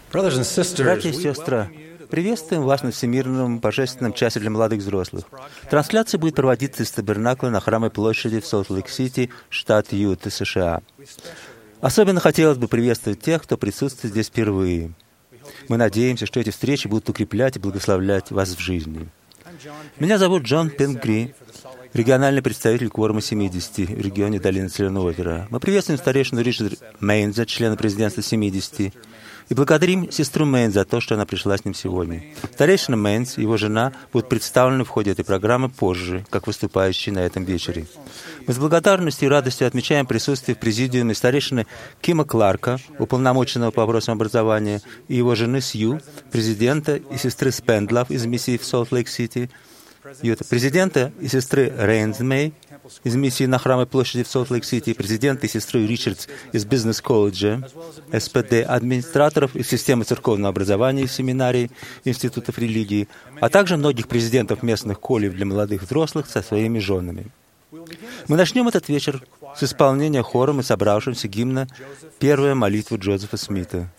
Братья и сестры, приветствуем вас на Всемирном Божественном часе для молодых взрослых. Трансляция будет проводиться из табернакла на Храмовой площади в Солт-Лейк-Сити, штат Юта, США. Особенно хотелось бы приветствовать тех, кто присутствует здесь впервые. Мы надеемся, что эти встречи будут укреплять и благословлять вас в жизни. Меня зовут Джон Пенгри, региональный представитель Кворума 70 в регионе Долины Соленого озера. Мы приветствуем старейшину Ричарда Мейнза, члена президентства 70, и благодарим сестру Мейнз за то, что она пришла с ним сегодня. Старейшина Мейнз и его жена будут представлены в ходе этой программы позже, как выступающие на этом вечере. Мы с благодарностью и радостью отмечаем присутствие в президиуме старейшины Кима Кларка, уполномоченного по вопросам образования, и его жены Сью, президента и сестры Спендлов из миссии в Солт-Лейк-Сити, президента и сестры Рейнс Мэй из миссии на Храмовой площади в Солт-Лейк-Сити, президента и сестры Ричардс из бизнес-колледжа, СПД, администраторов из системы церковного образования и семинарий, институтов религии, а также многих президентов местных колледжей для молодых взрослых со своими женами. Мы начнем этот вечер с исполнения хором и собравшимся гимна «Первая молитва Джозефа Смита».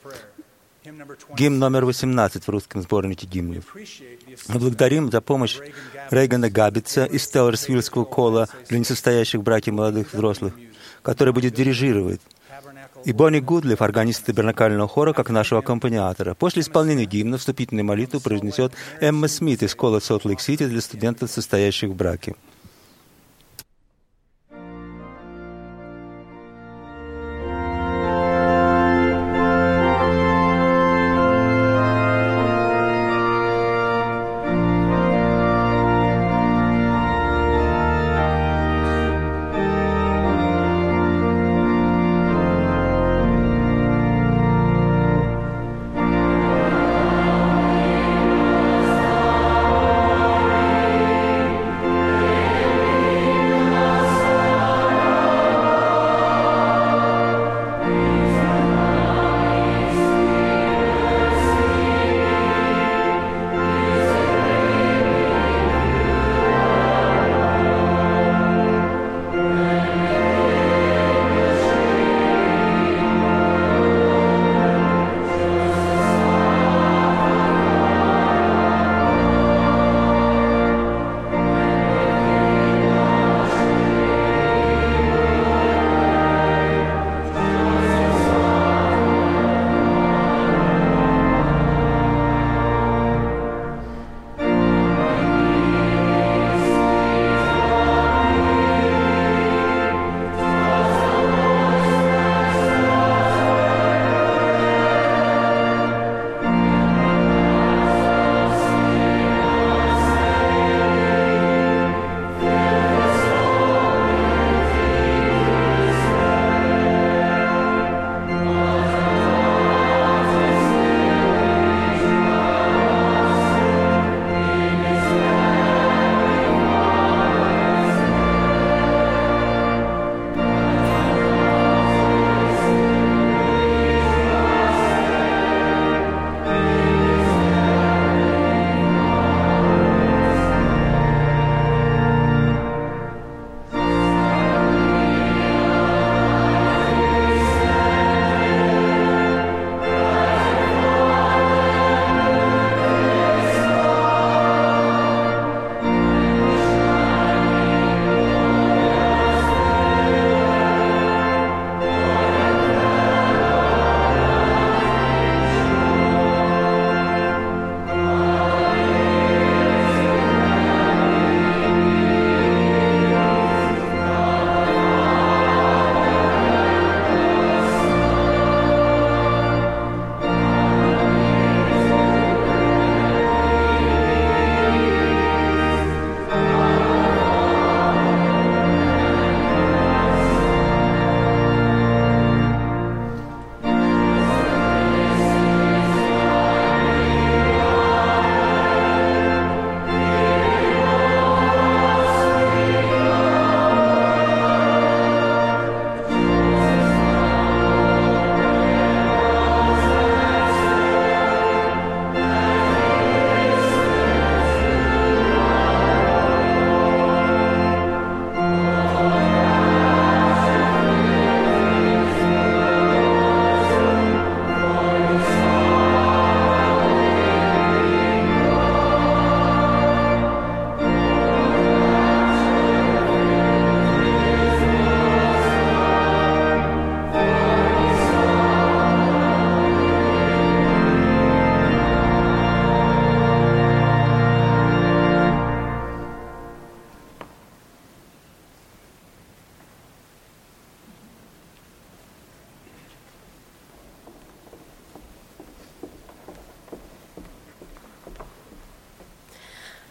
Гимн номер 18 в русском сборнике гимнов. Мы благодарим за помощь Рейгана Габбитса из Теллерсвиллского кола для несостоящих в браке молодых взрослых, который будет дирижировать, и Бонни Гудлиф, органист табернакального хора, как нашего аккомпаниатора. После исполнения гимна вступительную молитву произнесет Эмма Смит из кола Солт-Лейк-Сити для студентов, состоящих в браке. Amen.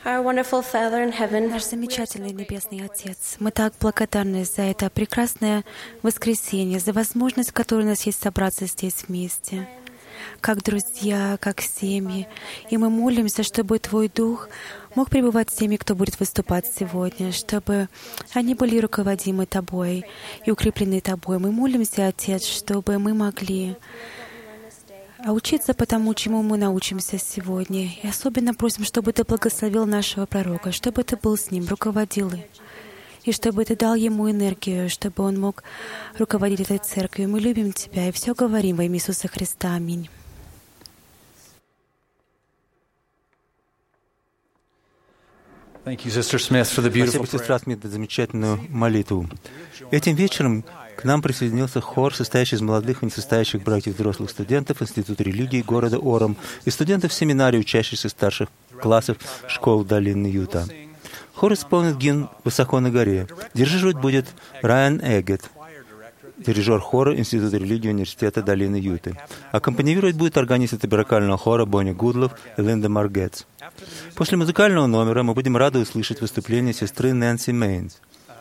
Our wonderful Father in heaven, Наш замечательный Небесный Отец, мы так благодарны за это прекрасное воскресенье, за возможность, которая у нас есть собраться здесь вместе, как друзья, как семьи. И мы молимся, чтобы Твой Дух мог пребывать с теми, кто будет выступать сегодня, чтобы они были руководимы Тобой и укреплены Тобой. Мы молимся, Отец, чтобы мы могли учиться по тому, чему мы научимся сегодня. И особенно просим, чтобы Ты благословил нашего пророка, чтобы Ты был с ним, руководил им. И чтобы Ты дал ему энергию, чтобы он мог руководить этой церковью. Мы любим Тебя и все говорим во имя Иисуса Христа. Аминь. Спасибо, сестра Смит, за замечательную молитву. Этим вечером к нам присоединился хор, состоящий из молодых и несостоящих братьев взрослых студентов Института религии города Ором и студентов семинарии, учащихся старших классов школ долины Юта. Хор исполнит гимн «Высоко на горе». Дирижировать будет Райан Эггет, дирижер хора Института религии Университета долины Юты. Аккомпанировать будет органист таберакального хора Бонни Гудлов и Линда Маргетс. После музыкального номера мы будем рады услышать выступление сестры Нэнси Мейнс.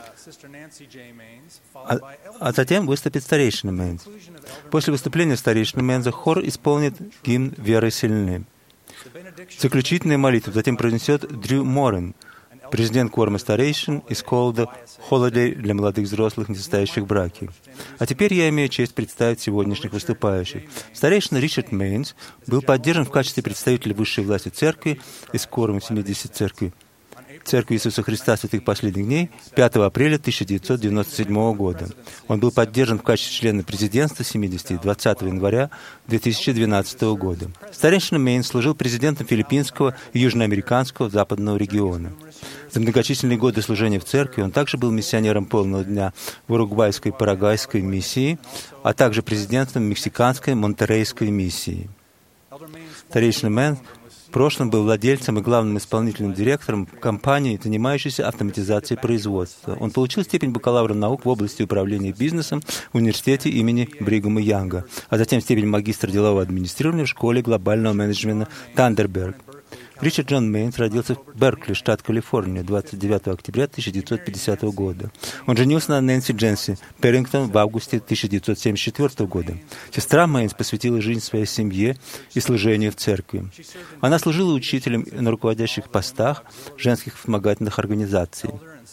А затем выступит старейшина Мейнс. После выступления старейшины Мейнса хор исполнит гимн «Верой сильны». Заключительную молитву затем произнесет Дрю Моррен, президент кворума старейшин из Колда «Холидей» для молодых взрослых, не состоящих в браке. А теперь я имею честь представить сегодняшних выступающих. Старейшина Ричард Мейнс был поддержан в качестве представителя высшей власти церкви из кворума 70 Церкви Иисуса Христа Святых Последних Дней 5 апреля 1997 года. Он был поддержан в качестве члена президентства 70 20 января 2012 года. Старейшина Мейнс служил президентом филиппинского и южноамериканского западного региона. За многочисленные годы служения в церкви он также был миссионером полного дня в уругвайской и парагвайской миссии, а также президентом мексиканской монтеррейской миссии. Старейшина Мейнс в прошлом был владельцем и главным исполнительным директором компании, занимающейся автоматизацией производства. Он получил степень бакалавра наук в области управления бизнесом в университете имени Бригама Янга, а затем степень магистра делового администрирования в школе глобального менеджмента Тандерберг. Ричард Джон Мейнс родился в Беркли, штат Калифорния, 29 октября 1950 года. Он женился на Нэнси Дженси Перрингтон в августе 1974 года. Сестра Мейнс посвятила жизнь своей семье и служению в церкви. Она служила учителем на руководящих постах женских вспомогательных организаций.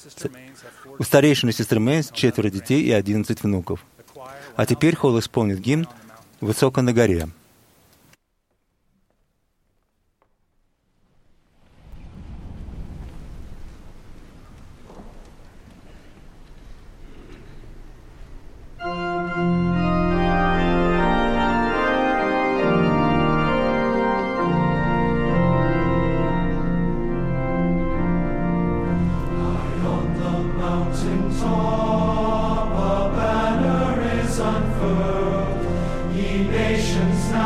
У старейшины сестры Мейнс 4 детей и 11 внуков. А теперь хор исполнит гимн «Высоко на горе». Nations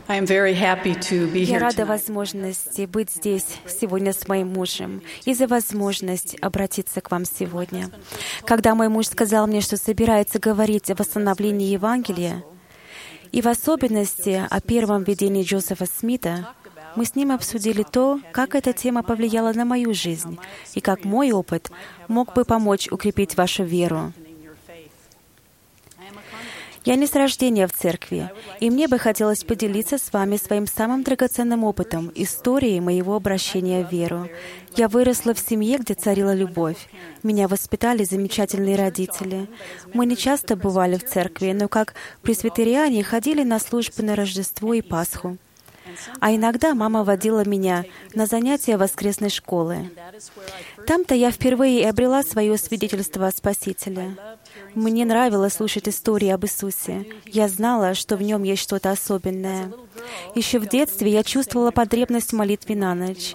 Я рада возможности быть здесь сегодня с моим мужем и за возможность обратиться к вам сегодня. Когда мой муж сказал мне, что собирается говорить о восстановлении Евангелия, и в особенности о первом видении Джозефа Смита, мы с ним обсудили то, как эта тема повлияла на мою жизнь и как мой опыт мог бы помочь укрепить вашу веру. Я не с рождения в церкви, и мне бы хотелось поделиться с вами своим самым драгоценным опытом, историей моего обращения в веру. Я выросла в семье, где царила любовь. Меня воспитали замечательные родители. Мы не часто бывали в церкви, но как пресвитериане ходили на службы на Рождество и Пасху. А иногда мама водила меня на занятия воскресной школы. Там-то я впервые и обрела свое свидетельство о Спасителе. Мне нравилось слушать истории об Иисусе. Я знала, что в Нем есть что-то особенное. Еще в детстве я чувствовала потребность в молитве на ночь.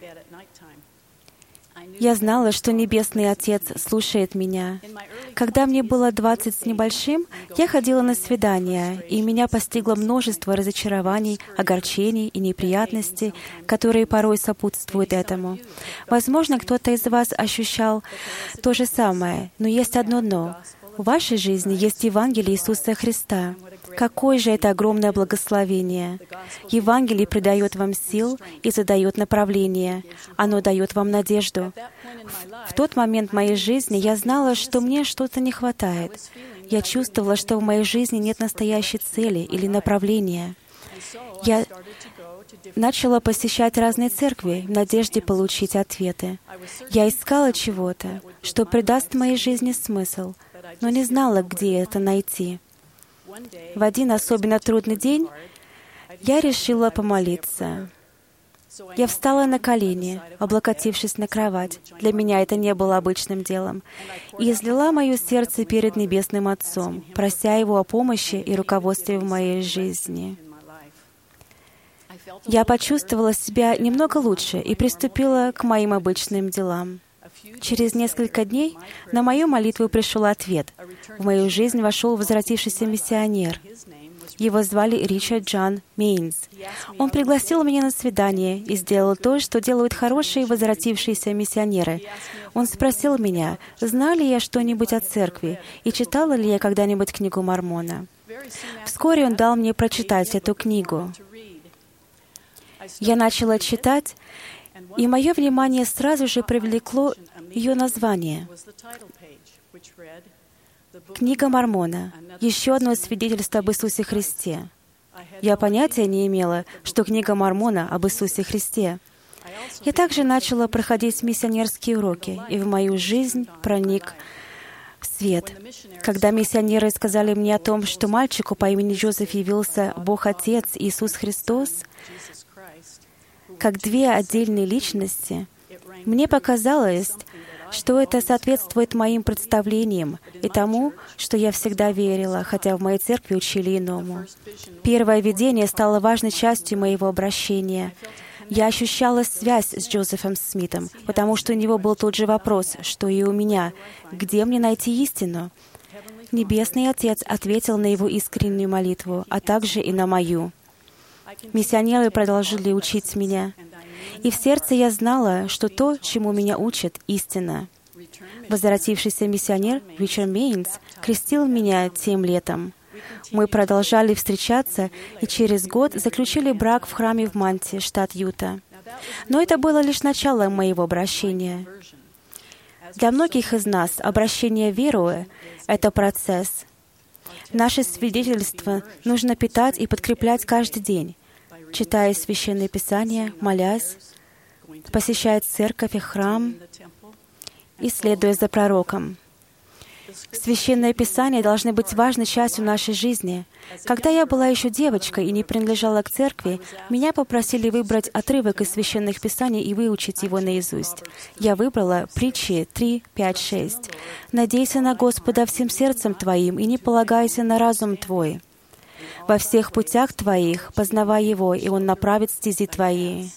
Я знала, что Небесный Отец слушает меня. Когда мне было 20 с небольшим, я ходила на свидания, и меня постигло множество разочарований, огорчений и неприятностей, которые порой сопутствуют этому. Возможно, кто-то из вас ощущал то же самое, но есть одно «но». В вашей жизни есть Евангелие Иисуса Христа. Какое же это огромное благословение! Евангелие придает вам сил и задает направление. Оно дает вам надежду. В тот момент моей жизни я знала, что мне что-то не хватает. Я чувствовала, что в моей жизни нет настоящей цели или направления. Я начала посещать разные церкви в надежде получить ответы. Я искала чего-то, что придаст моей жизни смысл, но не знала, где это найти. В один особенно трудный день я решила помолиться. Я встала на колени, облокотившись на кровать. Для меня это не было обычным делом. И излила мое сердце перед Небесным Отцом, прося Его о помощи и руководстве в моей жизни. Я почувствовала себя немного лучше и приступила к моим обычным делам. Через несколько дней на мою молитву пришел ответ. В мою жизнь вошел возвратившийся миссионер. Его звали Ричард Джон Мейнс. Он пригласил меня на свидание и сделал то, что делают хорошие возвратившиеся миссионеры. Он спросил меня, знала ли я что-нибудь о церкви и читала ли я когда-нибудь книгу Мормона. Вскоре он дал мне прочитать эту книгу. Я начала читать, и мое внимание сразу же привлекло ее название. Книга Мормона. Еще одно свидетельство об Иисусе Христе. Я понятия не имела, что книга Мормона об Иисусе Христе. Я также начала проходить миссионерские уроки, и в мою жизнь проник свет. Когда миссионеры сказали мне о том, что мальчику по имени Джозеф явился Бог Отец Иисус Христос, как две отдельные личности, мне показалось, что это соответствует моим представлениям и тому, что я всегда верила, хотя в моей церкви учили иному. Первое видение стало важной частью моего обращения. Я ощущала связь с Джозефом Смитом, потому что у него был тот же вопрос, что и у меня. Где мне найти истину? Небесный Отец ответил на его искреннюю молитву, а также и на мою. Миссионеры продолжили учить меня. И в сердце я знала, что то, чему меня учат, истина. Возвратившийся миссионер Ричард Мейнс крестил меня тем летом. Мы продолжали встречаться и через год заключили брак в храме в Манте, штат Юта. Но это было лишь начало моего обращения. Для многих из нас обращение в веру — это процесс. Наше свидетельство нужно питать и подкреплять каждый день, читая Священное Писание, молясь, посещая церковь и храм и следуя за пророком. Священное Писание должны быть важной частью нашей жизни. Когда я была еще девочкой и не принадлежала к церкви, меня попросили выбрать отрывок из Священных Писаний и выучить его наизусть. Я выбрала Притчи 3, 5, 6. «Надейся на Господа всем сердцем твоим и не полагайся на разум твой. Во всех путях твоих познавай Его, и Он направит стези твои».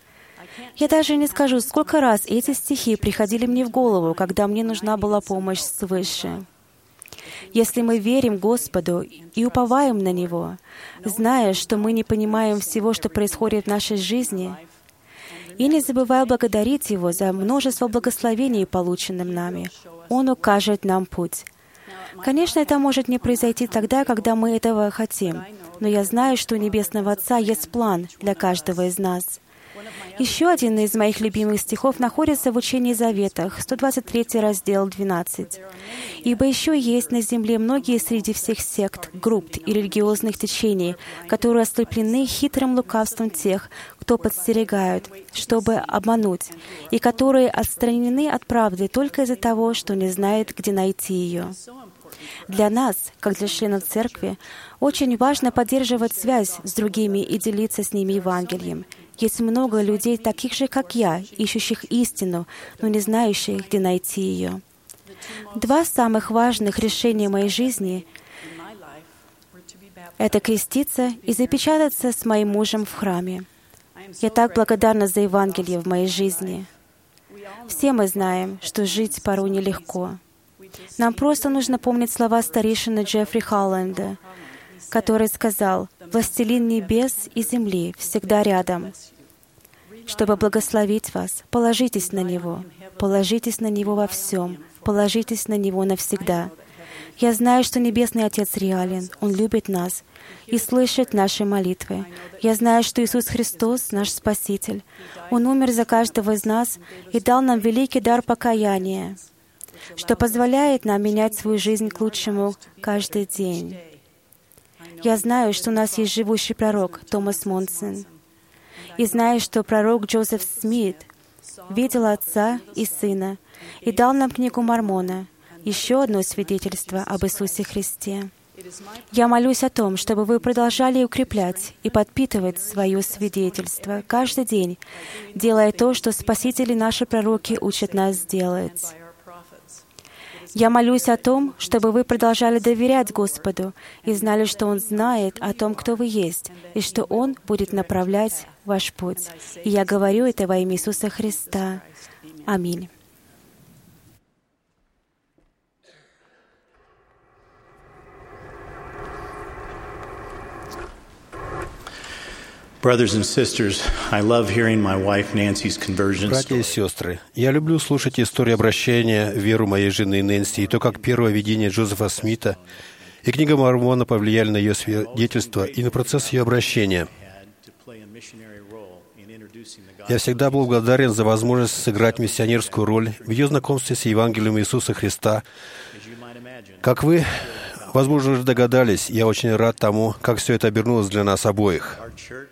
Я даже не скажу, сколько раз эти стихи приходили мне в голову, когда мне нужна была помощь свыше. Если мы верим Господу и уповаем на Него, зная, что мы не понимаем всего, что происходит в нашей жизни, и не забывая благодарить Его за множество благословений, полученным нами, Он укажет нам путь. Конечно, это может не произойти тогда, когда мы этого хотим, но я знаю, что у Небесного Отца есть план для каждого из нас. Еще один из моих любимых стихов находится в Учении Заветах, 123 раздел, 12. «Ибо еще есть на земле многие среди всех сект, групп и религиозных течений, которые ослеплены хитрым лукавством тех, кто подстерегают, чтобы обмануть, и которые отстранены от правды только из-за того, что не знают, где найти ее». Для нас, как для членов Церкви, очень важно поддерживать связь с другими и делиться с ними Евангелием. Есть много людей, таких же, как я, ищущих истину, но не знающих, где найти ее. Два самых важных решения моей жизни — это креститься и запечататься с моим мужем в храме. Я так благодарна за Евангелие в моей жизни. Все мы знаем, что жить порой нелегко. Нам просто нужно помнить слова старейшины Джеффри Холланда, который сказал: «Властелин небес и земли всегда рядом. Чтобы благословить вас, положитесь на Него. Положитесь на Него во всем. Положитесь на Него навсегда». Я знаю, что Небесный Отец реален. Он любит нас и слышит наши молитвы. Я знаю, что Иисус Христос — наш Спаситель. Он умер за каждого из нас и дал нам великий дар покаяния, что позволяет нам менять свою жизнь к лучшему каждый день. Я знаю, что у нас есть живущий пророк Томас Монсон. И знаю, что пророк Джозеф Смит видел Отца и Сына и дал нам книгу Мормона, еще одно свидетельство об Иисусе Христе. Я молюсь о том, чтобы вы продолжали укреплять и подпитывать свое свидетельство каждый день, делая то, что Спасители наши пророки учат нас делать. Я молюсь о том, чтобы вы продолжали доверять Господу и знали, что Он знает о том, кто вы есть, и что Он будет направлять ваш путь. И я говорю это во имя Иисуса Христа. Аминь. Brothers and sisters, I love hearing my wife Nancy's conversion Братья и story. сестры, я люблю слушать историю обращения в веру моей жены Нэнси, и то, как первое видение Джозефа Смита и книга Мормона повлияли на ее свидетельство и на процесс ее обращения. Я всегда был благодарен за возможность сыграть миссионерскую роль в ее знакомстве с Евангелием Иисуса Христа. Как вы, возможно, уже догадались, я очень рад тому, как все это обернулось для нас обоих.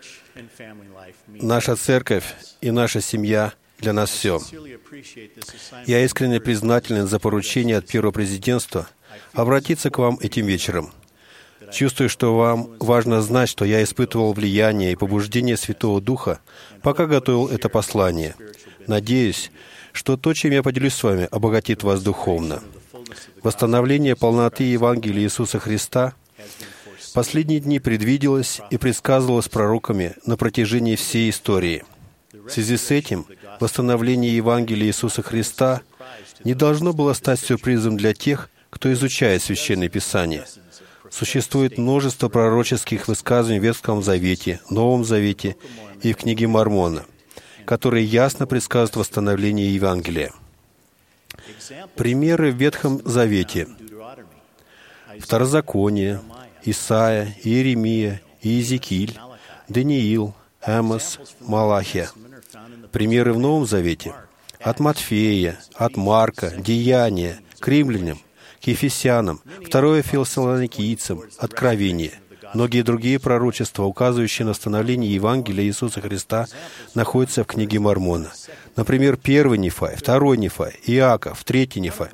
Наша церковь и наша семья для нас все. Я искренне признателен за поручение от первого президентства обратиться к вам этим вечером. Чувствую, что вам важно знать, что я испытывал влияние и побуждение Святого Духа, пока готовил это послание. Надеюсь, что то, чем я поделюсь с вами, обогатит вас духовно. Восстановление полноты Евангелия Иисуса Христа в последние дни предвиделось и предсказывалось пророками на протяжении всей истории. В связи с этим восстановление Евангелия Иисуса Христа не должно было стать сюрпризом для тех, кто изучает Священное Писание. Существует множество пророческих высказываний в Ветхом Завете, Новом Завете и в книге Мормона, которые ясно предсказывают восстановление Евангелия. Примеры в Ветхом Завете: Второзаконие, Исаия, Иеремия, Иезекииль, Даниил, Амос, Малахия. Примеры в Новом Завете: от Матфея, от Марка, Деяния, к Римлянам, к Ефесянам, 2 Фессалоникийцам, Откровение. Многие другие пророчества, указывающие на становление Евангелия Иисуса Христа, находятся в книге Мормона. Например, 1 Нефай, 2 Нефай, Иаков, 3 Нефай.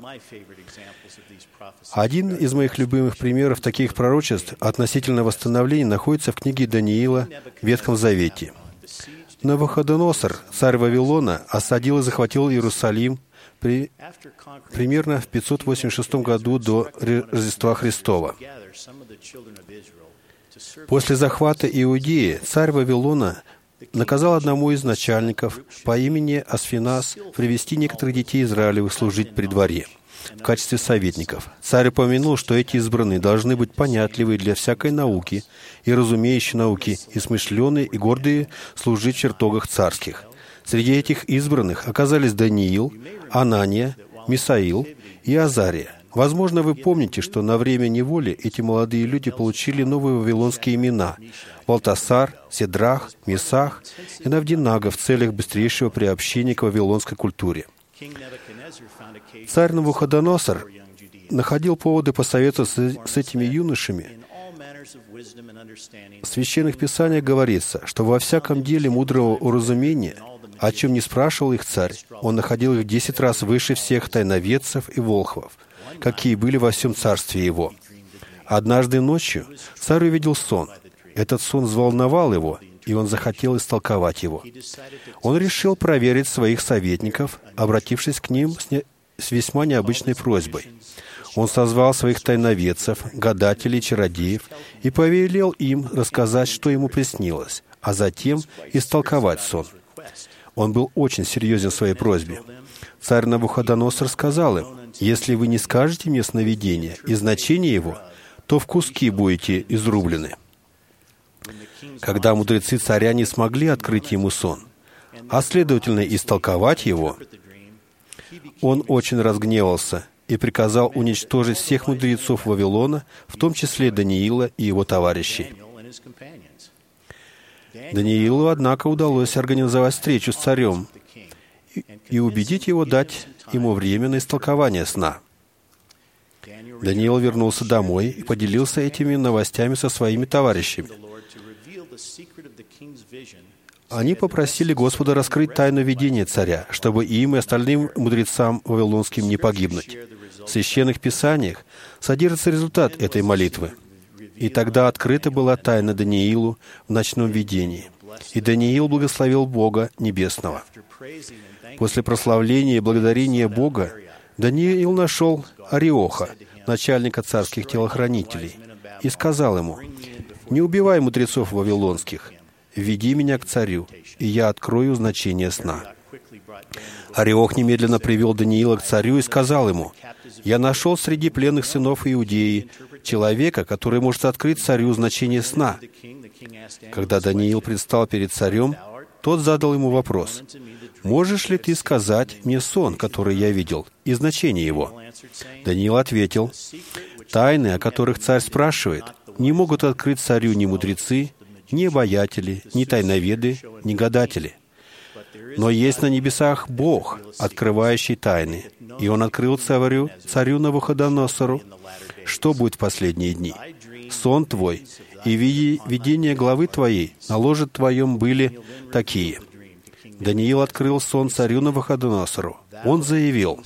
Один из моих любимых примеров таких пророчеств относительно восстановления находится в книге Даниила в Ветхом Завете. Навуходоносор, царь Вавилона, осадил и захватил Иерусалим примерно в 586 году до Рождества Христова. После захвата Иудеи царь Вавилона наказал одному из начальников по имени Асфинас привести некоторых детей Израилевых служить при дворе в качестве советников. Царь упомянул, что эти избранные должны быть понятливые для всякой науки и разумеющие науки, и смышленые, и гордые служить в чертогах царских. Среди этих избранных оказались Даниил, Анания, Мисаил и Азария. Возможно, вы помните, что на время неволи эти молодые люди получили новые вавилонские имена — Валтасар, Седрах, Месах и Навдинага в целях быстрейшего приобщения к вавилонской культуре. Царь Навуходоносор находил поводы посоветоваться с этими юношами. В Священных Писаниях говорится, что во всяком деле мудрого уразумения, о чем не спрашивал их царь, он находил их 10 раз выше всех тайноведцев и волхвов, какие были во всем царстве его. Однажды ночью царь увидел сон. Этот сон взволновал его, и он захотел истолковать его. Он решил проверить своих советников, обратившись к ним с весьма необычной просьбой. Он созвал своих тайноведцев, гадателей, чародеев и повелел им рассказать, что ему приснилось, а затем истолковать сон. Он был очень серьезен в своей просьбе. Царь Навуходоносор сказал им: «Если вы не скажете мне сновидение и значение его, то в куски будете изрублены». Когда мудрецы царя не смогли открыть ему сон, а следовательно истолковать его, он очень разгневался и приказал уничтожить всех мудрецов Вавилона, в том числе Даниила и его товарищей. Даниилу, однако, удалось организовать встречу с царем и убедить его дать ему время на истолкование сна. Даниил вернулся домой и поделился этими новостями со своими товарищами. Они попросили Господа раскрыть тайну видения царя, чтобы им и остальным мудрецам вавилонским не погибнуть. В Священных Писаниях содержится результат этой молитвы. И тогда открыта была тайна Даниилу в ночном видении. И Даниил благословил Бога Небесного. После прославления и благодарения Бога Даниил нашел Ариоха, начальника царских телохранителей, и сказал ему: «Не убивай мудрецов вавилонских, веди меня к царю, и я открою значение сна». Ариох немедленно привел Даниила к царю и сказал ему: «Я нашел среди пленных сынов Иудеи человека, который может открыть царю значение сна». Когда Даниил предстал перед царем, тот задал ему вопрос: «Можешь ли ты сказать мне сон, который я видел, и значение его?» Даниил ответил: «Тайны, о которых царь спрашивает, не могут открыть царю ни мудрецы, ни обаятели, ни тайноведы, ни гадатели. Но есть на небесах Бог, открывающий тайны, и Он открыл царю Навуходоносору, что будет в последние дни. Сон твой и видение главы твоей на ложе твоем были такие». Даниил открыл сон царю Навуходоносору. Он заявил: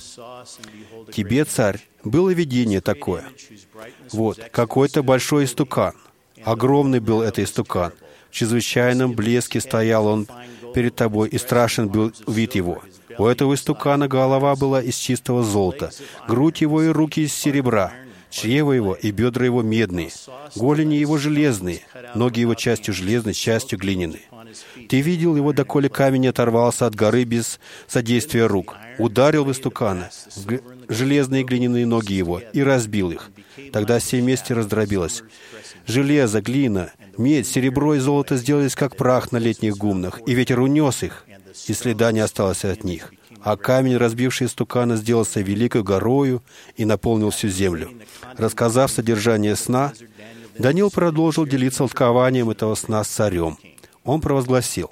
«Тебе, царь, было видение такое. Вот, какой-то большой истукан. Огромный был это истукан. В чрезвычайном блеске стоял он перед тобой, и страшен был вид его. У этого истукана голова была из чистого золота, грудь его и руки из серебра, чрево его и бедра его медные, голени его железные, ноги его частью железной, частью глиняные. Ты видел его, доколе камень оторвался от горы без содействия рук, ударил в истукана, в железные глиняные ноги его, и разбил их. Тогда все вместе раздробилось. Железо, глина, медь, серебро и золото сделались как прах на летних гумнах, и ветер унес их, и следа не осталось от них. А камень, разбивший истукана, сделался великой горою и наполнил всю землю». Рассказав содержание сна, Даниил продолжил делиться толкованием этого сна с царем. Он провозгласил: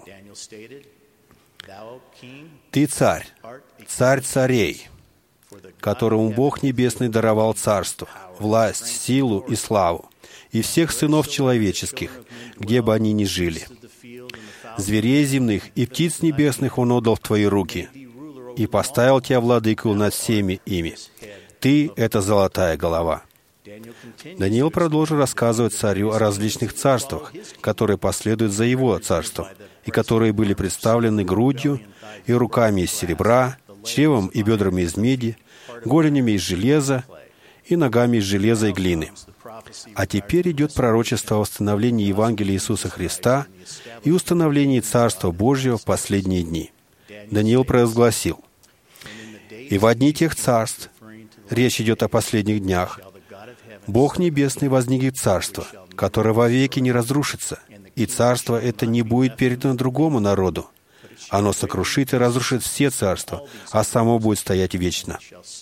«Ты царь, царь царей, которому Бог Небесный даровал царство, власть, силу и славу, и всех сынов человеческих, где бы они ни жили. Зверей земных и птиц небесных Он отдал в твои руки, и поставил тебя владыкою над всеми ими. Ты — это золотая голова». Даниил продолжил рассказывать царю о различных царствах, которые последуют за его царством, и которые были представлены грудью и руками из серебра, чревом и бедрами из меди, голенями из железа и ногами из железа и глины. А теперь идет пророчество о восстановлении Евангелия Иисуса Христа и установлении Царства Божьего в последние дни. Даниил провозгласил: «И в дни тех царств, речь идет о последних днях, Бог Небесный воздвигнет царство, которое вовеки не разрушится, и царство это не будет передано другому народу. Оно сокрушит и разрушит все царства, а само будет стоять вечно.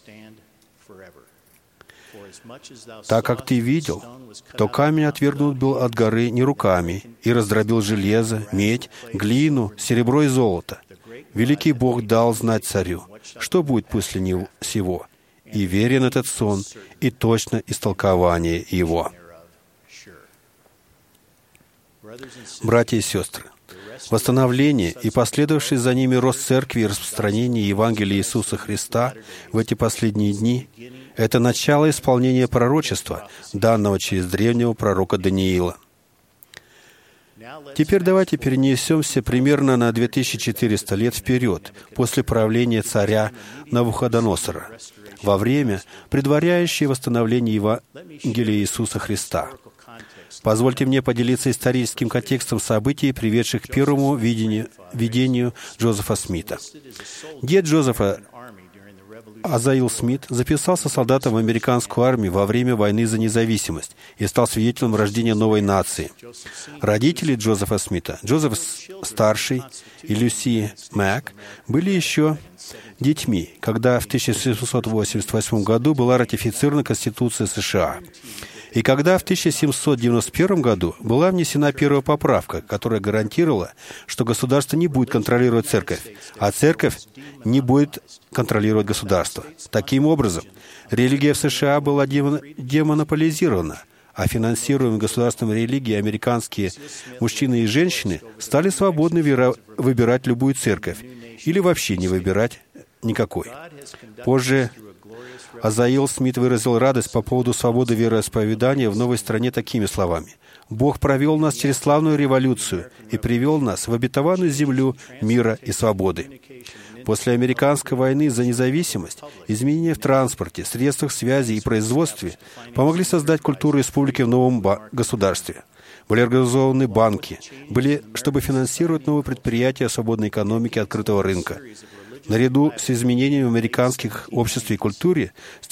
Так как ты видел, то камень отвергнут был от горы не руками, и раздробил железо, медь, глину, серебро и золото. Великий Бог дал знать царю, что будет после него сего, и верен этот сон, и точно истолкование его». Братья и сестры, восстановление и последовавший за ними рост церкви и распространение Евангелия Иисуса Христа в эти последние дни — это начало исполнения пророчества, данного через древнего пророка Даниила. Теперь давайте перенесемся примерно на 2400 лет вперед, после правления царя Навуходоносора, во время, предваряющее восстановление Евангелия Иисуса Христа. Позвольте мне поделиться историческим контекстом событий, приведших к первому видению Джозефа Смита. Дед Джозефа, Азаил Смит, записался солдатом в американскую армию во время войны за независимость и стал свидетелем рождения новой нации. Родители Джозефа Смита, Джозеф Старший и Люси Мак, были еще детьми, когда в 1788 году была ратифицирована Конституция США. И когда в 1791 году была внесена первая поправка, которая гарантировала, что государство не будет контролировать церковь, а церковь не будет контролировать государство. Таким образом, религия в США была демонополизирована, а финансируемые государством религии американские мужчины и женщины стали свободно выбирать любую церковь или вообще не выбирать никакой. Позже Азаил Смит выразил радость по поводу свободы вероисповедания в новой стране такими словами: «Бог провел нас через славную революцию и привел нас в обетованную землю мира и свободы». После американской войны за независимость изменения в транспорте, средствах связи и производстве помогли создать культуру республики в новом государстве. Были организованы банки, чтобы финансировать новые предприятия свободной экономики открытого рынка. Наряду с изменениями в американских обществе и культуре, с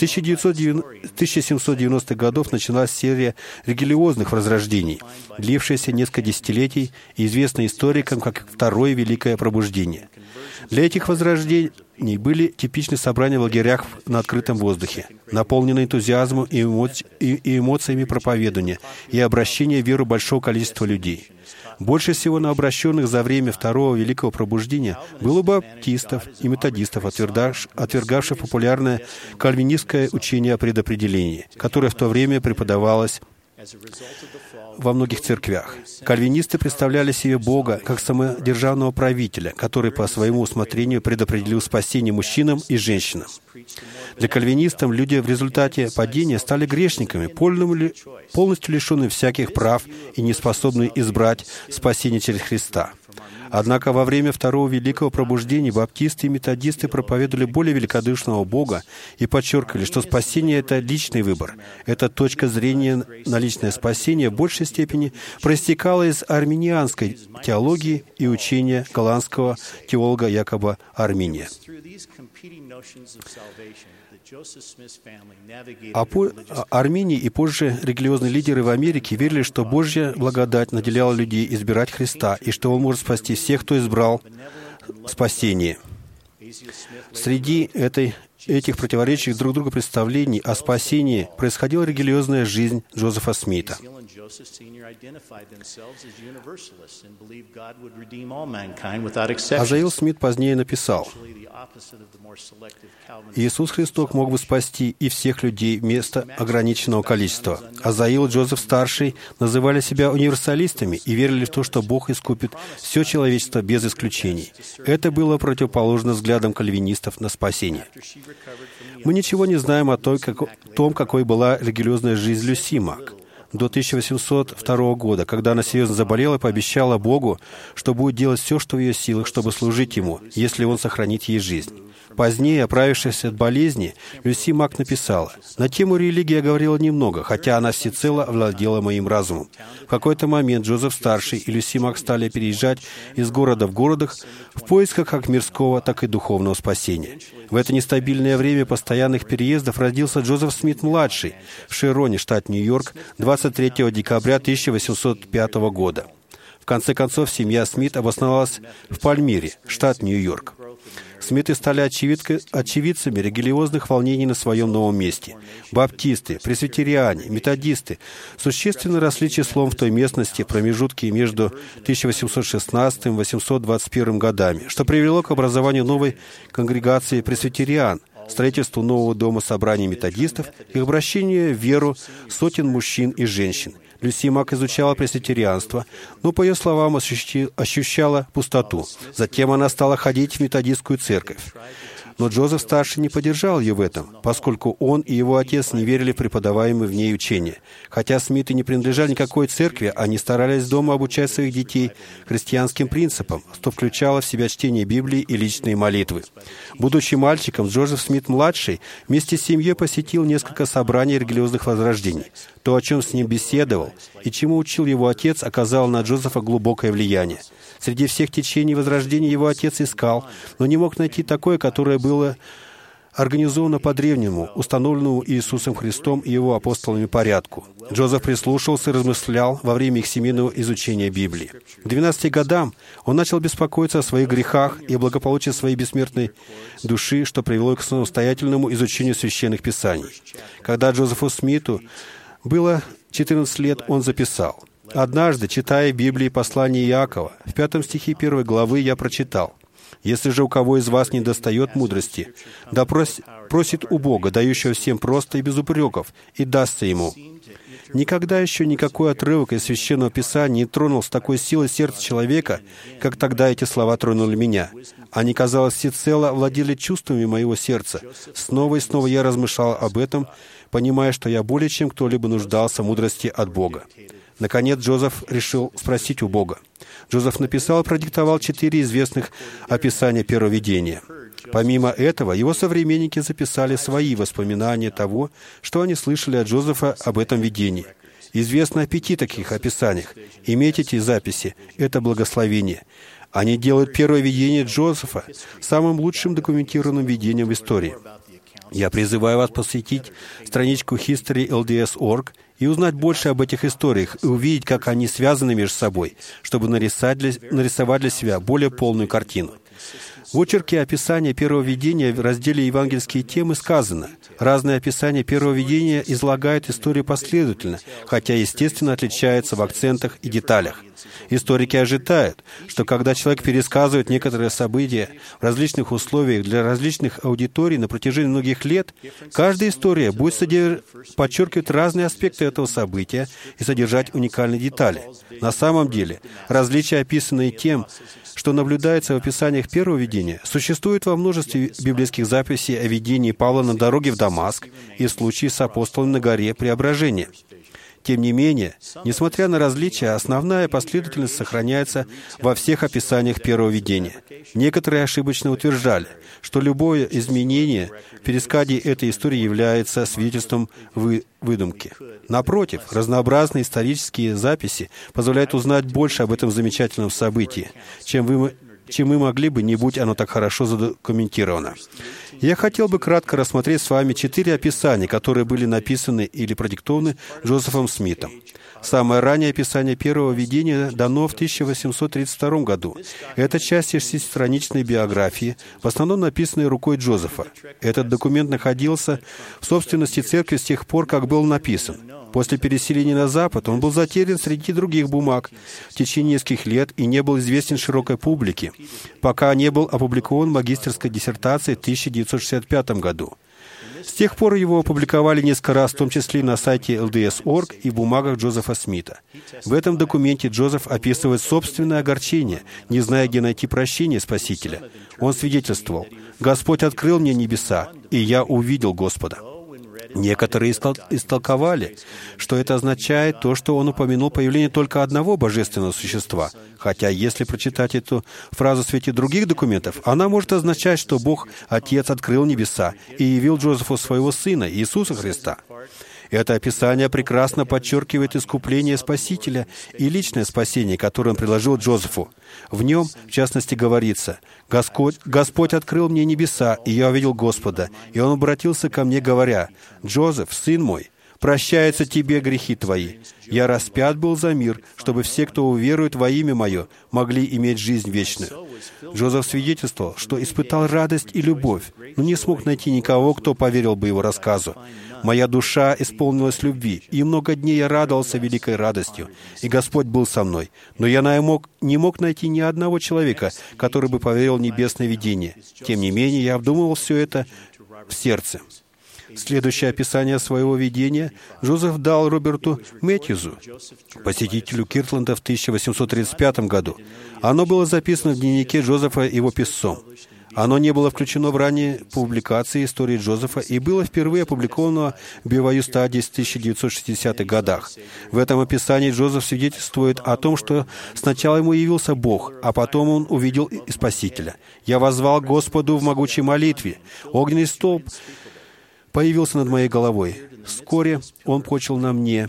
1790-х годов началась серия религиозных возрождений, длившаяся несколько десятилетий и известная историкам как Второе Великое Пробуждение. Для этих возрождений были типичны собрания в лагерях на открытом воздухе, наполненные энтузиазмом и эмоциями проповедования и обращения в веру большого количества людей. Больше всего на обращенных за время Второго Великого Пробуждения было баптистов и методистов, отвергавших популярное кальвинистское учение о предопределении, которое в то время преподавалось во многих церквях. Кальвинисты представляли себе Бога как самодержавного правителя, который по своему усмотрению предопределил спасение мужчинам и женщинам. Для кальвинистов люди в результате падения стали грешниками, полностью лишенными всяких прав и неспособны избрать спасение через Христа. Однако во время Второго Великого Пробуждения баптисты и методисты проповедовали более великодушного Бога и подчеркивали, что спасение — это личный выбор. Эта точка зрения на личное спасение в большей степени проистекала из арминианской теологии и учения голландского теолога Якоба Арминия. Арминий и позже религиозные лидеры в Америке верили, что Божья благодать наделяла людей избирать Христа, и что Он может спасти всех, кто избрал спасение. Среди этих противоречащих друг другу представлений о спасении происходила религиозная жизнь Джозефа Смита. Азаил Смит позднее написал: «Иисус Христос мог бы спасти и всех людей вместо ограниченного количества. Азаил и Джозеф Старший называли себя универсалистами и верили в то, что Бог искупит все человечество без исключений. Это было противоположно взглядам кальвинистов на спасение». Мы ничего не знаем о том, какой была религиозная жизнь Люси Мак. до 1802 года, когда она серьезно заболела и пообещала Богу, что будет делать все, что в ее силах, чтобы служить Ему, если Он сохранит ей жизнь. Позднее, оправившись от болезни, Люси Мак написала: «На тему религии я говорила немного, хотя она всецело овладела моим разумом. В какой-то момент Джозеф-старший и Люси Мак стали переезжать из города в городах в поисках как мирского, так и духовного спасения. В это нестабильное время постоянных переездов родился Джозеф Смит-младший в Широне, штат Нью-Йорк, 23 декабря 1805 года. В конце концов, семья Смит обосновалась в Пальмире, штат Нью-Йорк. Смиты стали очевидцами религиозных волнений на своем новом месте. Баптисты, пресвитериане, методисты существенно росли числом в той местности в промежутке между 1816 и 1821 годами, что привело к образованию новой конгрегации пресвитериан, строительству нового дома собраний методистов и обращению в веру сотен мужчин и женщин. Люси Мак изучала пресвитерианство, но, по ее словам, ощущала пустоту. Затем она стала ходить в методистскую церковь. Но Джозеф-старший не поддержал ее в этом, поскольку он и его отец не верили в преподаваемые в ней учения. Хотя Смиты не принадлежали никакой церкви, они старались дома обучать своих детей христианским принципам, что включало в себя чтение Библии и личные молитвы. Будучи мальчиком, Джозеф Смит-младший вместе с семьей посетил несколько собраний религиозных возрождений. То, о чем с ним беседовал и чему учил его отец, оказало на Джозефа глубокое влияние. Среди всех течений возрождения его отец искал, но не мог найти такое, которое было организовано по-древнему, установленному Иисусом Христом и его апостолами порядку. Джозеф прислушивался и размышлял во время их семейного изучения Библии. К 12 годам он начал беспокоиться о своих грехах и о благополучии своей бессмертной души, что привело к самостоятельному изучению священных писаний. Когда Джозефу Смиту было 14 лет, он записал: «Однажды, читая в Библии послание Иакова, в 5 стихе 1 главы я прочитал: «Если же у кого из вас недостает мудрости, да просит у Бога, дающего всем просто и без упреков, и дастся ему». Никогда еще никакой отрывок из Священного Писания не тронул с такой силой сердце человека, как тогда эти слова тронули меня. Они, казалось, всецело овладели чувствами моего сердца. Снова и снова я размышлял об этом, понимая, что я более чем кто-либо нуждался в мудрости от Бога. Наконец, Джозеф решил спросить у Бога. Джозеф написал и продиктовал 4 известных описания первого видения. Помимо этого, его современники записали свои воспоминания того, что они слышали от Джозефа об этом видении. Известно о 5 таких описаниях. Иметь эти записи — это благословение. Они делают первое видение Джозефа самым лучшим документированным видением в истории. Я призываю вас посетить страничку historylds.org и узнать больше об этих историях и увидеть, как они связаны между собой, чтобы нарисовать для себя более полную картину. В очерке описания первого видения в разделе «Евангельские темы» сказано: разные описания первого видения излагают историю последовательно, хотя, естественно, отличаются в акцентах и деталях. Историки ожидают, что когда человек пересказывает некоторые события в различных условиях для различных аудиторий на протяжении многих лет, каждая история будет подчеркивать разные аспекты этого события и содержать уникальные детали. На самом деле, различия, описанные тем, что наблюдается в описаниях первого видения, существует во множестве библейских записей о видении Павла на дороге в Дамаск и в случае с апостолом на горе Преображения. Тем не менее, несмотря на различия, основная последовательность сохраняется во всех описаниях первого видения. Некоторые ошибочно утверждали, что любое изменение в пересказе этой истории является свидетельством выдумки. Напротив, разнообразные исторические записи позволяют узнать больше об этом замечательном событии, чем мы могли бы, не будь оно так хорошо задокументировано. Я хотел бы кратко рассмотреть с вами 4 описания, которые были написаны или продиктованы Джозефом Смитом. Самое раннее описание первого видения дано в 1832 году. Это часть 6-страничной биографии, в основном написанной рукой Джозефа. Этот документ находился в собственности церкви с тех пор, как был написан. После переселения на Запад он был затерян среди других бумаг в течение нескольких лет и не был известен широкой публике, пока не был опубликован в магистерской диссертации в 1965 году. С тех пор его опубликовали несколько раз, в том числе и на сайте LDS.org и в бумагах Джозефа Смита. В этом документе Джозеф описывает собственное огорчение, не зная, где найти прощение Спасителя. Он свидетельствовал: «Господь открыл мне небеса, и я увидел Господа». Некоторые истолковали, что это означает то, что он упомянул появление только одного божественного существа. Хотя, если прочитать эту фразу в свете других документов, она может означать, что Бог Отец открыл небеса и явил Джозефу своего Сына, Иисуса Христа. Это описание прекрасно подчеркивает искупление Спасителя и личное спасение, которое он предложил Джозефу. В нем, в частности, говорится: «Господь открыл мне небеса, и я увидел Господа, и Он обратился ко мне, говоря: Джозеф, сын мой, прощаются тебе грехи твои. Я распят был за мир, чтобы все, кто уверует во имя Мое, могли иметь жизнь вечную». Джозеф свидетельствовал, что испытал радость и любовь, но не смог найти никого, кто поверил бы его рассказу. «Моя душа исполнилась любви, и много дней я радовался великой радостью, и Господь был со мной. Но я не мог найти ни одного человека, который бы поверил в небесное видение. Тем не менее, я обдумывал все это в сердце». Следующее описание своего видения Джозеф дал Роберту Мэтьюзу, посетителю Киртленда в 1835 году. Оно было записано в дневнике Джозефа его писцом. Оно не было включено в ранние публикации истории Джозефа и было впервые опубликовано в Биваю Стадис в 1960-х годах. В этом описании Джозеф свидетельствует о том, что сначала ему явился Бог, а потом он увидел и Спасителя. «Я воззвал к Господу в могучей молитве. Огненный столб появился над моей головой. Вскоре он почил на мне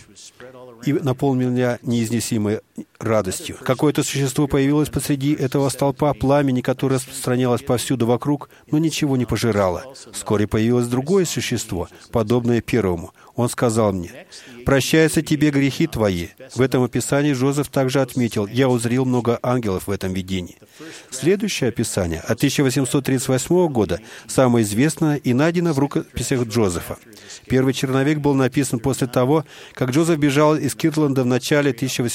и наполнил меня неизъяснимой радостью. Какое-то существо появилось посреди этого столпа пламени, которое распространялось повсюду вокруг, но ничего не пожирало. Вскоре появилось другое существо, подобное первому. Он сказал мне: «Прощаются тебе грехи твои». В этом описании Джозеф также отметил: «Я узрел много ангелов в этом видении». Следующее описание от 1838 года самое известное и найдено в рукописях Джозефа. Первый черновик был написан после того, как Джозеф бежал из Киртленда в начале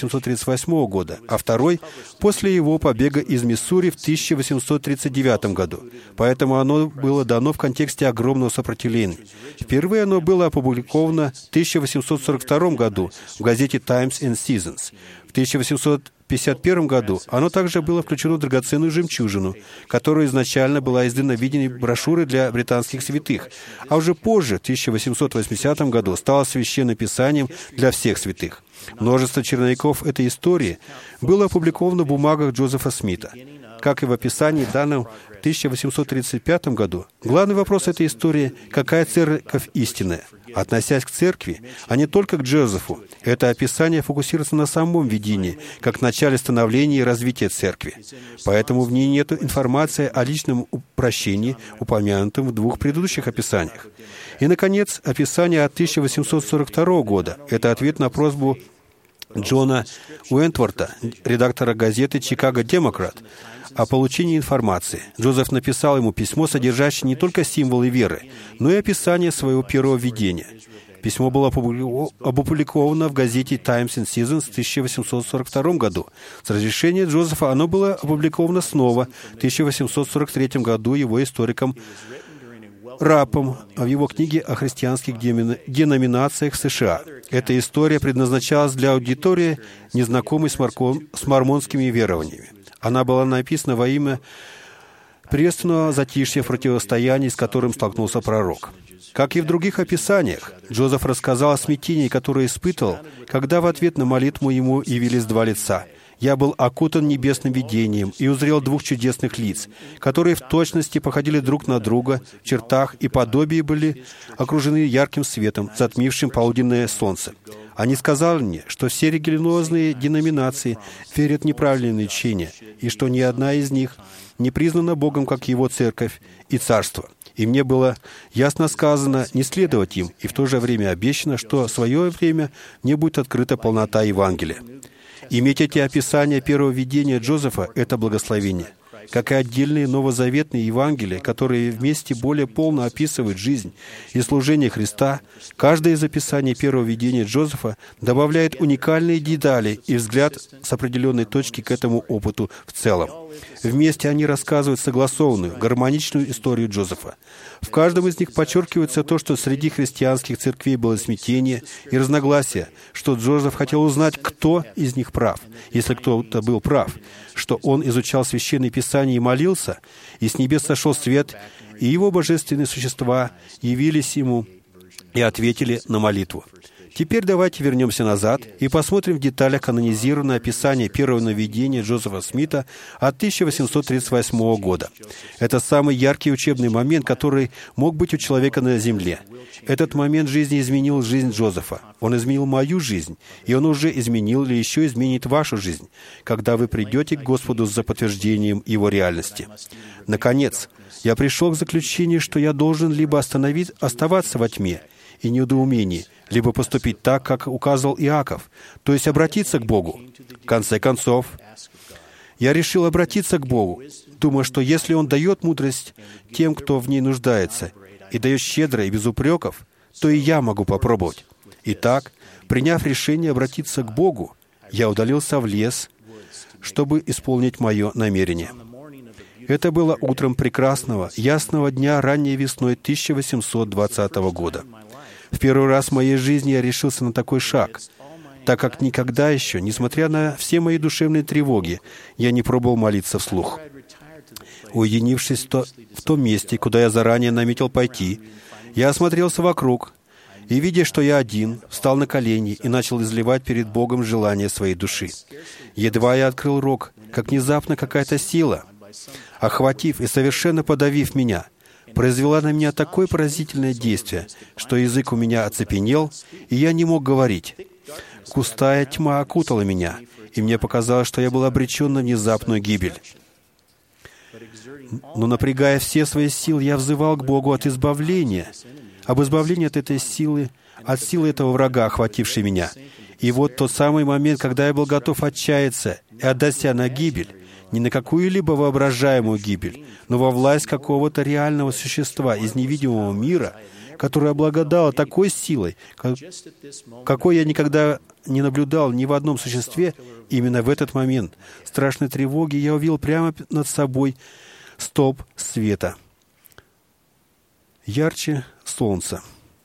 1838 года, а второй — после его побега из Миссури в 1839 году. Поэтому оно было дано в контексте огромного сопротивления. Впервые оно было опубликовано в 1842 году в газете «Times and Seasons». В 1851 году оно также было включено в драгоценную жемчужину, которая изначально была издана в виде брошюры для британских святых, а уже позже, в 1880 году, стало священным писанием для всех святых. Множество черновиков этой истории было опубликовано в бумагах Джозефа Смита. Как и в описании, данном в 1835 году, главный вопрос этой истории — какая церковь истинная? Относясь к церкви, а не только к Джозефу, это описание фокусируется на самом видении, как начале становления и развития церкви. Поэтому в ней нет информации о личном прощении, упомянутом в двух предыдущих описаниях. И, наконец, описание от 1842 года — это ответ на просьбу Джона Уэнтворта, редактора газеты «Чикаго Демократ», о получении информации. Джозеф написал ему письмо, содержащее не только символы веры, но и описание своего первого видения. Письмо было опубликовано в газете «Times and Seasons» в 1842 году. С разрешения Джозефа оно было опубликовано снова в 1843 году его историком Раппом в его книге о христианских деноминациях США. Эта история предназначалась для аудитории, незнакомой с мормонскими верованиями. Она была написана во имя приветственного затишья в противостоянии, с которым столкнулся пророк. Как и в других описаниях, Джозеф рассказал о смятении, которое испытывал, когда в ответ на молитву ему явились два лица. «Я был окутан небесным видением и узрел двух чудесных лиц, которые в точности походили друг на друга, в чертах и подобии были окружены ярким светом, затмившим полуденное солнце. Они сказали мне, что все религиозные деноминации верят в неправильные учения, и что ни одна из них не признана Богом как Его церковь и царство. И мне было ясно сказано не следовать им, и в то же время обещано, что в свое время мне будет открыта полнота Евангелия». Иметь эти описания первого видения Джозефа — это благословение. Как и отдельные новозаветные Евангелия, которые вместе более полно описывают жизнь и служение Христа, каждое из описаний первого видения Джозефа добавляет уникальные детали и взгляд с определенной точки к этому опыту в целом. Вместе они рассказывают согласованную, гармоничную историю Джозефа. В каждом из них подчеркивается то, что среди христианских церквей было смятение и разногласие, что Джозеф хотел узнать, кто из них прав, если кто-то был прав, что он изучал Священное Писание и молился, и с небес сошел свет, и его божественные существа явились ему и ответили на молитву. Теперь давайте вернемся назад и посмотрим в деталях канонизированное описание первого наведения Джозефа Смита от 1838 года. Это самый яркий учебный момент, который мог быть у человека на Земле. Этот момент жизни изменил жизнь Джозефа. Он изменил мою жизнь, и он уже изменил или еще изменит вашу жизнь, когда вы придете к Господу за подтверждением Его реальности. Наконец, я пришел к заключению, что я должен либо оставаться во тьме и недоумении, либо поступить так, как указывал Иаков, то есть обратиться к Богу. В конце концов, я решил обратиться к Богу, думая, что если Он дает мудрость тем, кто в ней нуждается, и дает щедро и без упреков, то и я могу попробовать. Итак, приняв решение обратиться к Богу, я удалился в лес, чтобы исполнить мое намерение. Это было утром прекрасного, ясного дня ранней весной 1820 года. В первый раз в моей жизни я решился на такой шаг, так как никогда еще, несмотря на все мои душевные тревоги, я не пробовал молиться вслух. Уединившись в том месте, куда я заранее наметил пойти, я осмотрелся вокруг и, видя, что я один, встал на колени и начал изливать перед Богом желание своей души. Едва я открыл рот, как внезапно какая-то сила, охватив и совершенно подавив меня, произвела на меня такое поразительное действие, что язык у меня оцепенел, и я не мог говорить. Густая тьма окутала меня, и мне показалось, что я был обречен на внезапную гибель. Но, напрягая все свои силы, я взывал к Богу об избавлении от этой силы, от силы этого врага, охватившей меня. И вот тот самый момент, когда я был готов отчаяться и отдать себя на гибель, не на какую-либо воображаемую гибель, но во власть какого-то реального существа из невидимого мира, которое обладало такой силой, какой я никогда не наблюдал ни в одном существе. Именно в этот момент страшной тревоги я увидел прямо над собой столб света, ярче солнца.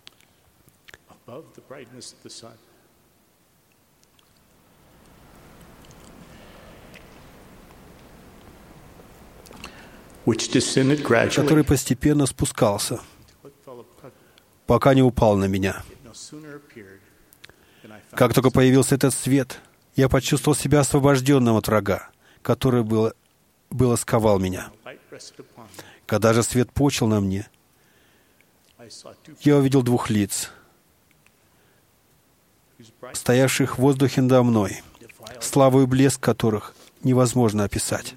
Который постепенно спускался, пока не упал на меня. Как только появился этот свет, я почувствовал себя освобожденным от врага, который было сковал меня. Когда же свет почил на мне, я увидел двух лиц, стоявших в воздухе надо мной, славу и блеск которых невозможно описать.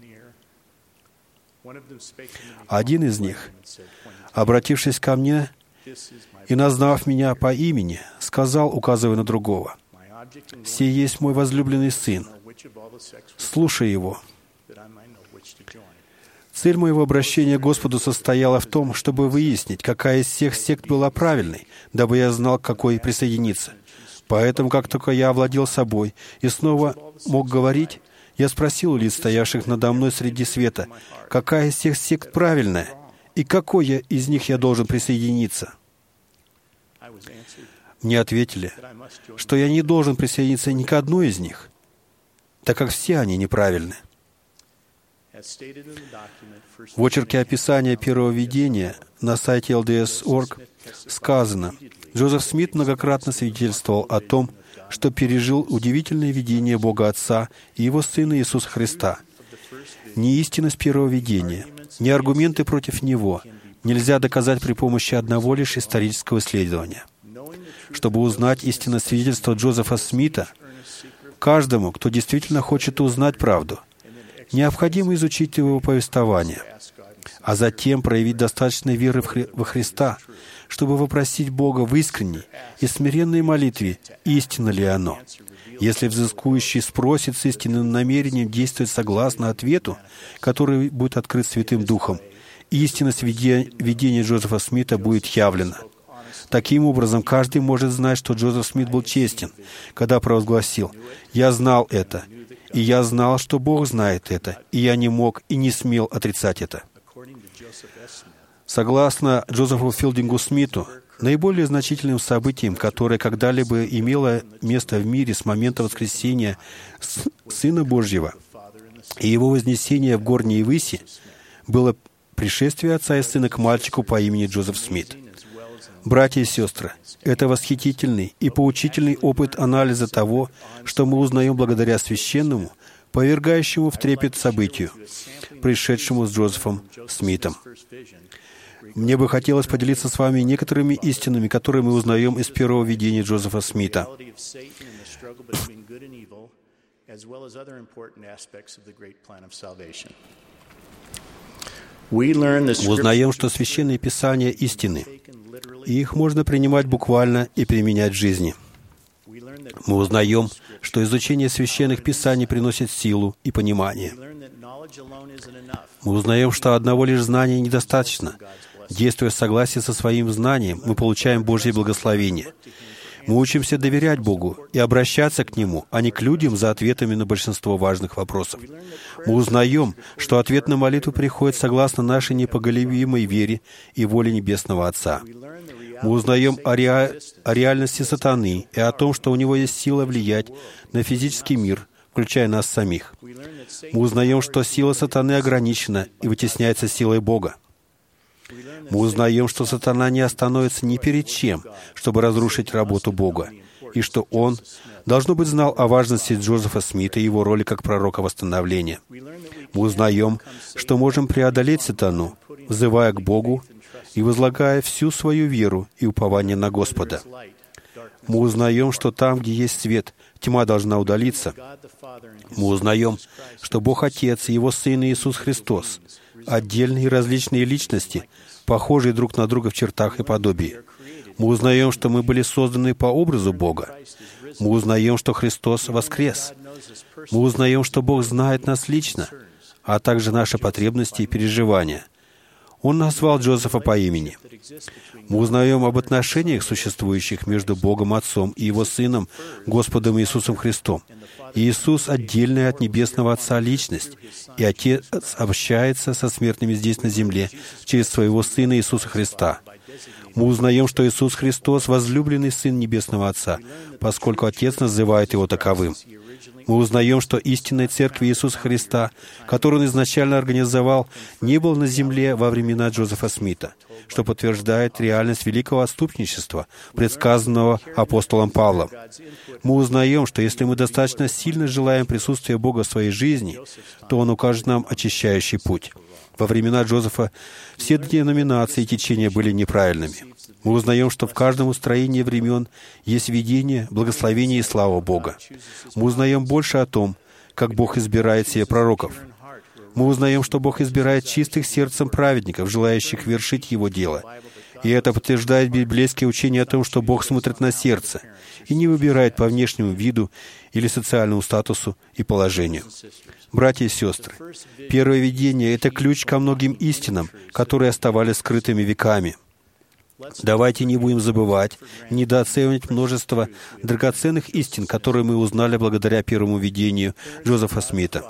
Один из них, обратившись ко мне и назвав меня по имени, сказал, указывая на другого: «Сей есть мой возлюбленный сын. Слушай его». Цель моего обращения к Господу состояла в том, чтобы выяснить, какая из всех сект была правильной, дабы я знал, к какой присоединиться. Поэтому, как только я овладел собой и снова мог говорить, я спросил у лиц, стоявших надо мной среди света, какая из всех сект правильная, и к какой из них я должен присоединиться. Мне ответили, что я не должен присоединиться ни к одной из них, так как все они неправильны. В очерке описания первого видения на сайте LDS.org сказано: Джозеф Смит многократно свидетельствовал о том, что пережил удивительное видение Бога Отца и Его Сына Иисуса Христа. Ни истинность первого видения, ни аргументы против него нельзя доказать при помощи одного лишь исторического исследования. Чтобы узнать истинное свидетельство Джозефа Смита, каждому, кто действительно хочет узнать правду, необходимо изучить его повествование, а затем проявить достаточно веры во Христа, чтобы вопросить Бога в искренней и смиренной молитве, истинно ли оно. Если взыскующий спросит с истинным намерением действовать согласно ответу, который будет открыт Святым Духом, истинность видения Джозефа Смита будет явлена. Таким образом, каждый может знать, что Джозеф Смит был честен, когда провозгласил: «Я знал это, и я знал, что Бог знает это, и я не мог и не смел отрицать это». Согласно Джозефу Филдингу Смиту, наиболее значительным событием, которое когда-либо имело место в мире с момента воскресения Сына Божьего и Его вознесения в горние выси, было пришествие Отца и Сына к мальчику по имени Джозеф Смит. Братья и сестры, это восхитительный и поучительный опыт анализа того, что мы узнаем благодаря священному, повергающему в трепет событию, происшедшему с Джозефом Смитом. Мне бы хотелось поделиться с вами некоторыми истинами, которые мы узнаем из первого видения Джозефа Смита. Мы узнаем, что Священные Писания истины, и их можно принимать буквально и применять в жизни. Мы узнаем, что изучение Священных Писаний приносит силу и понимание. Мы узнаем, что одного лишь знания недостаточно. Действуя в согласии со своим знанием, мы получаем Божье благословение. Мы учимся доверять Богу и обращаться к Нему, а не к людям за ответами на большинство важных вопросов. Мы узнаем, что ответ на молитву приходит согласно нашей непоколебимой вере и воле Небесного Отца. Мы узнаем о реальности сатаны и о том, что у него есть сила влиять на физический мир, включая нас самих. Мы узнаем, что сила сатаны ограничена и вытесняется силой Бога. Мы узнаем, что сатана не остановится ни перед чем, чтобы разрушить работу Бога, и что он, должно быть, знал о важности Джозефа Смита и его роли как пророка восстановления. Мы узнаем, что можем преодолеть сатану, взывая к Богу и возлагая всю свою веру и упование на Господа. Мы узнаем, что там, где есть свет, тьма должна удалиться. Мы узнаем, что Бог Отец и Его Сын Иисус Христос — отдельные и различные личности, похожие друг на друга в чертах и подобии. Мы узнаем, что мы были созданы по образу Бога. Мы узнаем, что Христос воскрес. Мы узнаем, что Бог знает нас лично, а также наши потребности и переживания. Он назвал Джозефа по имени. Мы узнаем об отношениях, существующих между Богом Отцом и Его Сыном, Господом Иисусом Христом. Иисус — отдельная от Небесного Отца личность, и Отец общается со смертными здесь на земле через Своего Сына Иисуса Христа. Мы узнаем, что Иисус Христос — возлюбленный Сын Небесного Отца, поскольку Отец называет Его таковым. Мы узнаем, что истинной Церкви Иисуса Христа, которую Он изначально организовал, не было на земле во времена Джозефа Смита, что подтверждает реальность великого отступничества, предсказанного апостолом Павлом. Мы узнаем, что если мы достаточно сильно желаем присутствия Бога в своей жизни, то Он укажет нам очищающий путь. Во времена Джозефа все деноминации и течения были неправильными. Мы узнаем, что в каждом устроении времен есть видение, благословение и слава Бога. Мы узнаем больше о том, как Бог избирает себе пророков. Мы узнаем, что Бог избирает чистых сердцем праведников, желающих вершить Его дело. И это подтверждает библейское учение о том, что Бог смотрит на сердце и не выбирает по внешнему виду или социальному статусу и положению. Братья и сестры, первое видение — это ключ ко многим истинам, которые оставались скрытыми веками. Давайте не будем забывать, недооценивать множество драгоценных истин, которые мы узнали благодаря первому видению Джозефа Смита.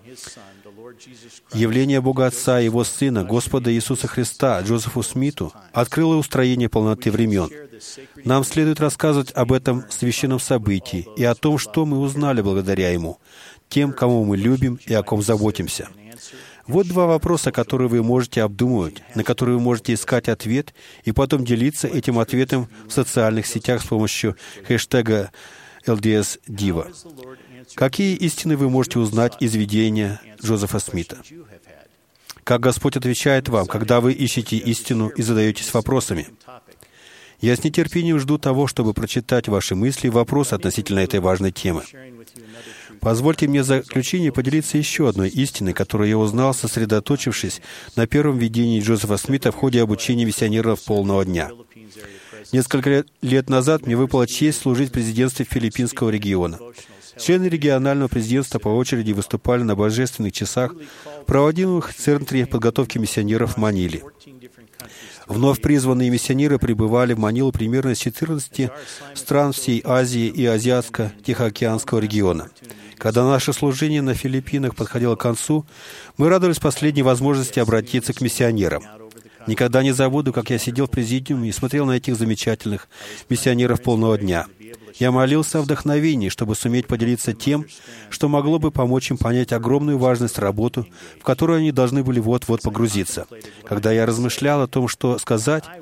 Явление Бога Отца и Его Сына, Господа Иисуса Христа, Джозефу Смиту, открыло устроение полноты времен. Нам следует рассказывать об этом священном событии и о том, что мы узнали благодаря ему, тем, кому мы любим и о ком заботимся. Вот два вопроса, которые вы можете обдумывать, на которые вы можете искать ответ и потом делиться этим ответом в социальных сетях с помощью хэштега LDS-Diva. Какие истины вы можете узнать из видения Джозефа Смита? Как Господь отвечает вам, когда вы ищете истину и задаетесь вопросами? Я с нетерпением жду того, чтобы прочитать ваши мысли и вопросы относительно этой важной темы. Позвольте мне в заключение поделиться еще одной истиной, которую я узнал, сосредоточившись на первом видении Джозефа Смита в ходе обучения миссионеров полного дня. Несколько лет назад мне выпала честь служить в президентстве филиппинского региона. Члены регионального президентства по очереди выступали на божественных часах, проводимых в Центре подготовки миссионеров в Маниле. Вновь призванные миссионеры прибывали в Манилу примерно из 14 стран всей Азии и Азиатско-Тихоокеанского региона. Когда наше служение на Филиппинах подходило к концу, мы радовались последней возможности обратиться к миссионерам. Никогда не забуду, как я сидел в президиуме и смотрел на этих замечательных миссионеров полного дня. Я молился о вдохновении, чтобы суметь поделиться тем, что могло бы помочь им понять огромную важность работы, в которую они должны были вот-вот погрузиться. Когда я размышлял о том, что сказать,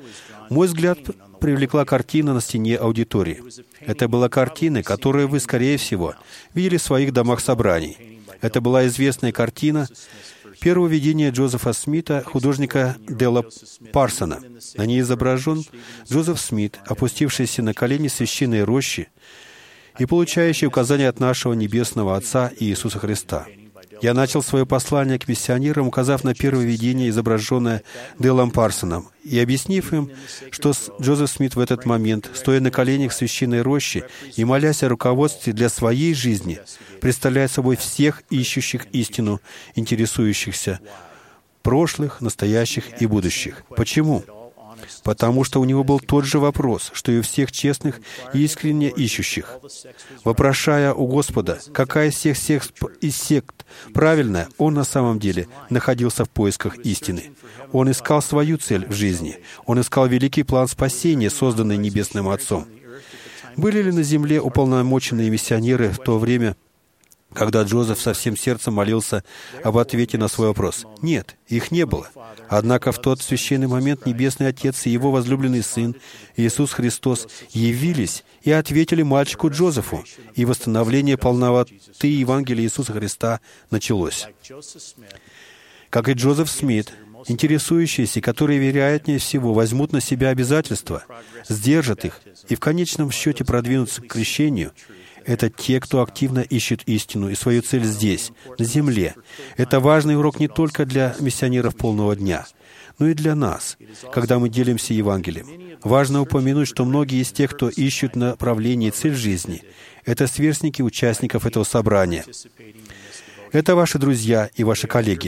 Мой взгляд привлекла картина на стене аудитории. Это была картина, которую вы, скорее всего, видели в своих домах собраний. Это была известная картина первого видения Джозефа Смита, художника Делла Парсона. На ней изображен Джозеф Смит, опустившийся на колени в священной роще и получающий указания от нашего Небесного Отца Иисуса Христа. Я начал свое послание к миссионерам, указав на первое видение, изображенное Деллом Парсоном, и объяснив им, что Джозеф Смит в этот момент, стоя на коленях в священной роще и молясь о руководстве для своей жизни, представляет собой всех ищущих истину, интересующихся прошлых, настоящих и будущих. Почему? Потому что у него был тот же вопрос, что и у всех честных и искренне ищущих. Вопрошая у Господа, какая из всех сект правильная, он на самом деле находился в поисках истины. Он искал свою цель в жизни. Он искал великий план спасения, созданный Небесным Отцом. Были ли на земле уполномоченные миссионеры в то время, когда Джозеф со всем сердцем молился об ответе на свой вопрос? Нет, их не было. Однако в тот священный момент Небесный Отец и Его возлюбленный Сын, Иисус Христос, явились и ответили мальчику Джозефу, и восстановление полноты Евангелия Иисуса Христа началось. Как и Джозеф Смит, интересующиеся, которые, вероятнее всего, возьмут на себя обязательства, сдержат их и в конечном счете продвинутся к крещению, это те, кто активно ищет истину и свою цель здесь, на земле. Это важный урок не только для миссионеров полного дня, но и для нас, когда мы делимся Евангелием. Важно упомянуть, что многие из тех, кто ищут направление и цель жизни, это сверстники участников этого собрания. Это ваши друзья и ваши коллеги.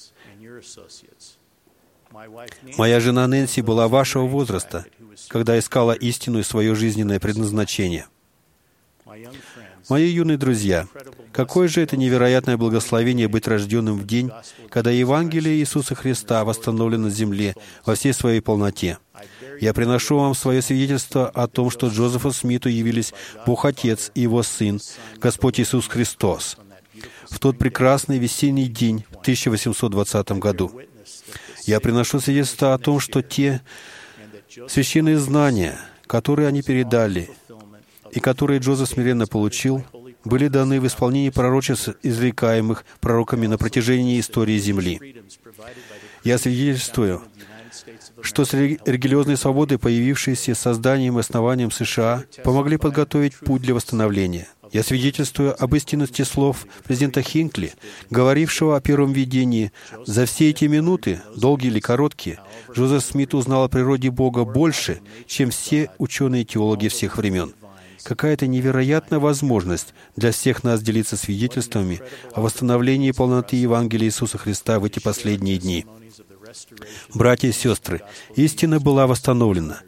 Моя жена Нэнси была вашего возраста, когда искала истину и свое жизненное предназначение. Мои юные друзья, какое же это невероятное благословение быть рожденным в день, когда Евангелие Иисуса Христа восстановлено на земле во всей своей полноте. Я приношу вам свое свидетельство о том, что Джозефу Смиту явились Бог Отец и Его Сын, Господь Иисус Христос, в тот прекрасный весенний день в 1820 году. Я приношу свидетельство о том, что те священные знания, которые они передали, и которые Джозеф смиренно получил, были даны в исполнении пророчеств, изрекаемых пророками на протяжении истории Земли. Я свидетельствую, что религиозные свободы, появившиеся с созданием и основанием США, помогли подготовить путь для восстановления. Я свидетельствую об истинности слов президента Хинкли, говорившего о первом видении: «За все эти минуты, долгие или короткие, Джозеф Смит узнал о природе Бога больше, чем все ученые-теологи всех времен». Какая-то невероятная возможность для всех нас делиться свидетельствами о восстановлении полноты Евангелия Иисуса Христа в эти последние дни. Братья и сестры, истина была восстановлена.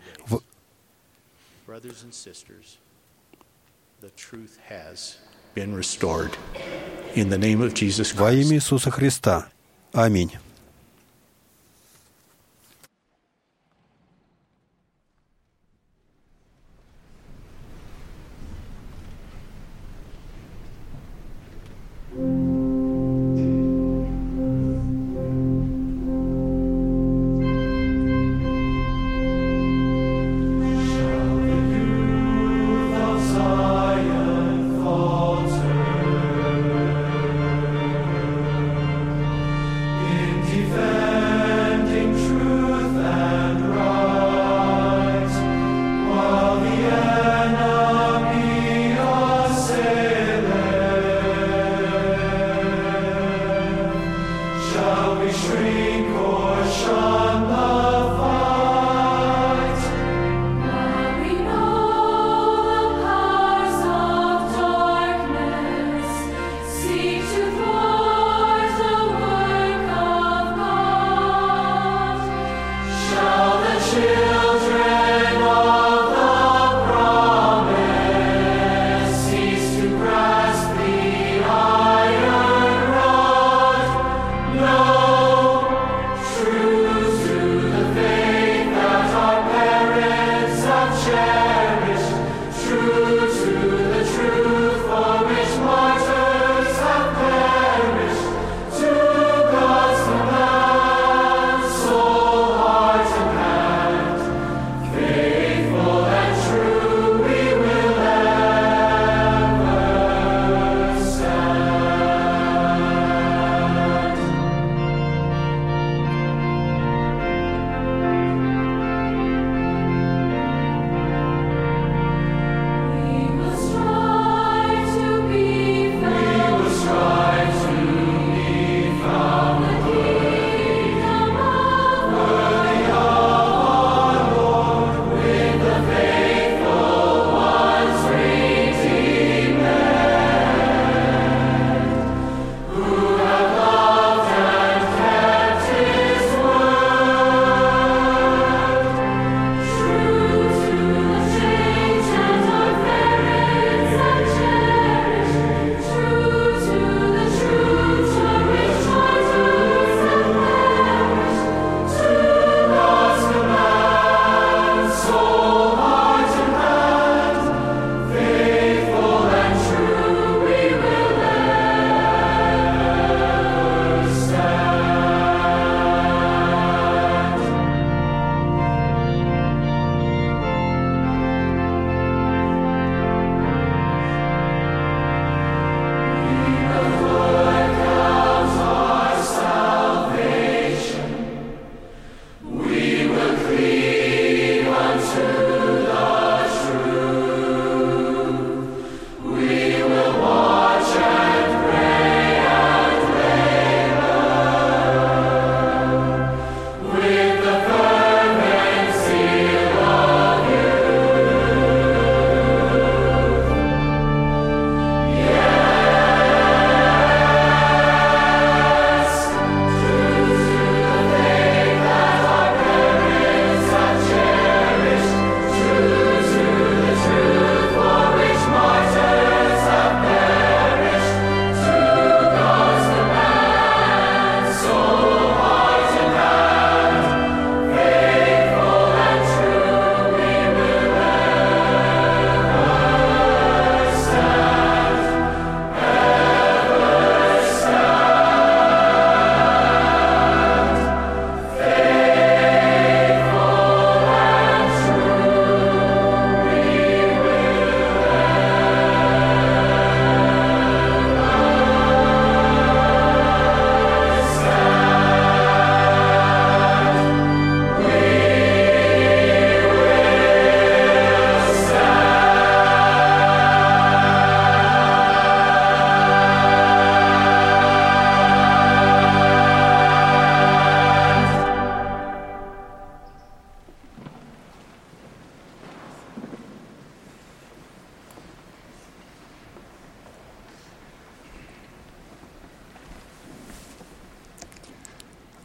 Во имя Иисуса Христа. Аминь.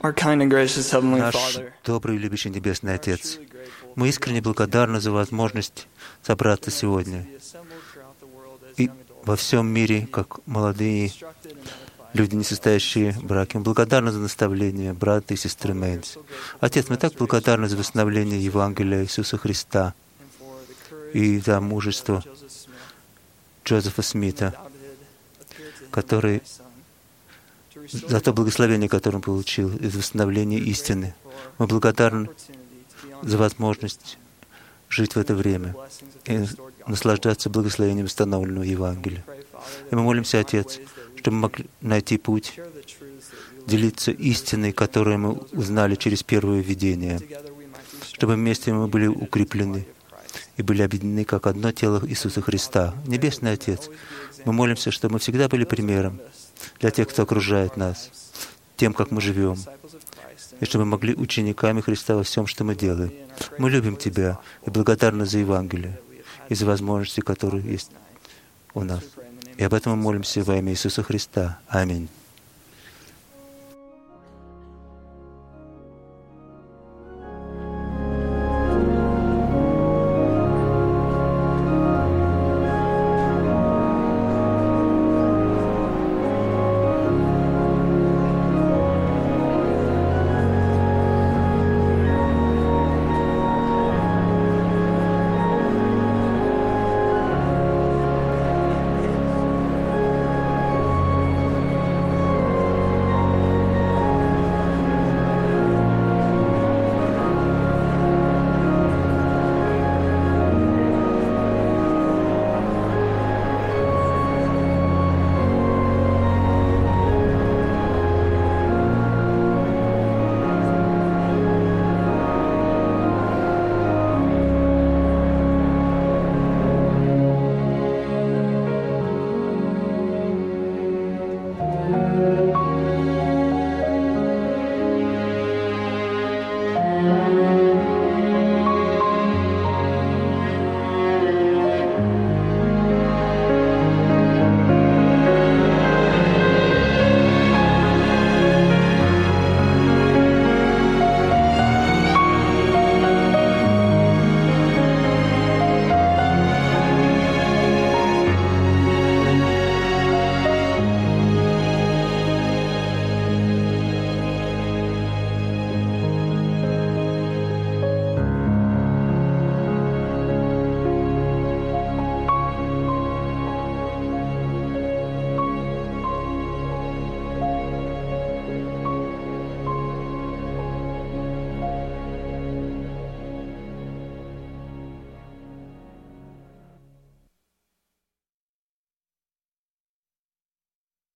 Наш добрый и любящий Небесный Отец, мы искренне благодарны за возможность собраться сегодня и во всем мире, как молодые люди, не состоящие в браке. Мы благодарны за наставление брата и сестры Мэнс. Отец, мы так благодарны за восстановление Евангелия Иисуса Христа и за мужество Джозефа Смита, который за то благословение, которое он получил, и за восстановление истины. Мы благодарны за возможность жить в это время и наслаждаться благословением восстановленного Евангелия. И мы молимся, Отец, чтобы мы могли найти путь, делиться истиной, которую мы узнали через первое видение, чтобы вместе мы были укреплены и были объединены как одно тело Иисуса Христа. Небесный Отец, мы молимся, чтобы мы всегда были примером для тех, кто окружает нас, тем, как мы живем, и чтобы мы могли учениками Христа во всем, что мы делаем. Мы любим Тебя и благодарны за Евангелие и за возможности, которые есть у нас. И об этом мы молимся во имя Иисуса Христа. Аминь.